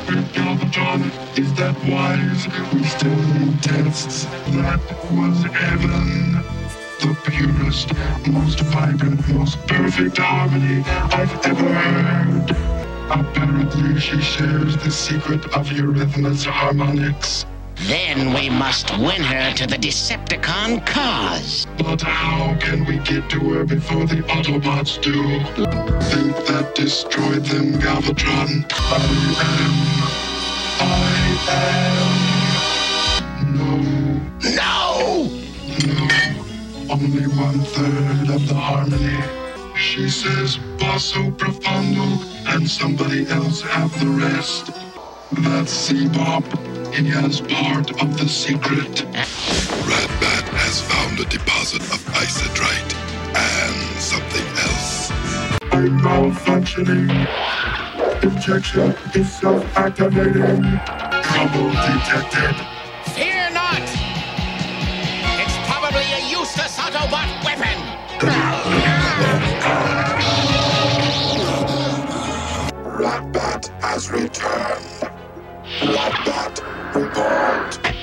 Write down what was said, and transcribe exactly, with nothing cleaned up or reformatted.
secret Galvatron is that wise. We still need tests. That was heaven. The purest, most vibrant, most perfect harmony I've ever heard. Apparently she shares the secret of Eurythmus harmonics. Then we must win her to the Decepticon cause. But how can we get to her before the Autobots do? Think that destroyed them, Galvatron? I am. I am. No. No! No. Only one third of the harmony. She says basso profondo, and somebody else have the rest. That's C-Bop. He has part of the secret. Rat-Bat has found a deposit of isotrite and something else. I'm malfunctioning. Injection is self-activating. Trouble detected. Fear not! It's probably a useless Autobot weapon! Rat-Bat has returned. Rat-Bat report.